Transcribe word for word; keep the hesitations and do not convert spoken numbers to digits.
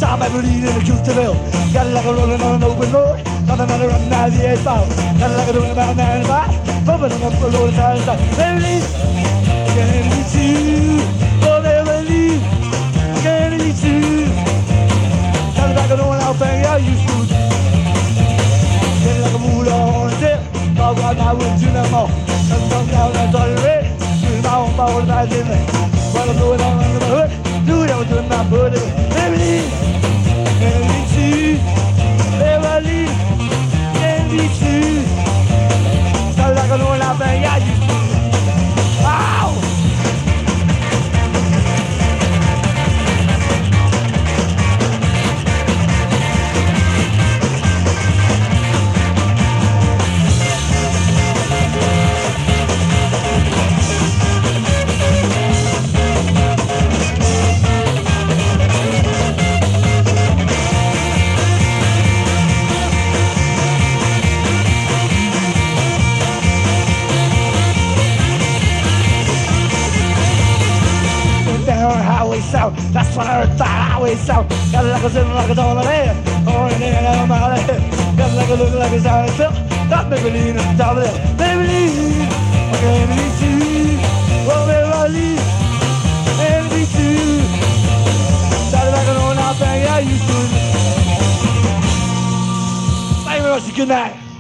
time I believe in the truth to bill. Got like a rolling on an open road. Nothing on the run now, the eight ball. Got like a rolling about ninety-five. Bumping on up a load of times. Baby, can be two. Oh, baby, can be two. Sounds like I know how thing I used to. Get like a mood on a dip. Talk about my woods in the mall. Come down, down, and start to red. Do my own power, I did it. While I'm blowing on under my hood. Do it, I was doing my body. Baby, can be two. Baby, can be two. Sounds like I know how thing I used to. Ow! South. That's what I heard that highway south. Got like a sitting like a dollar there. Or an air out of my head. Got like a look like it's out of silk. That Maybelline on top of that. Maybelline, I can't be too. Oh, Maybelline, can't be too. Sounded like an old now thing I used to. Thank you very much. Good night.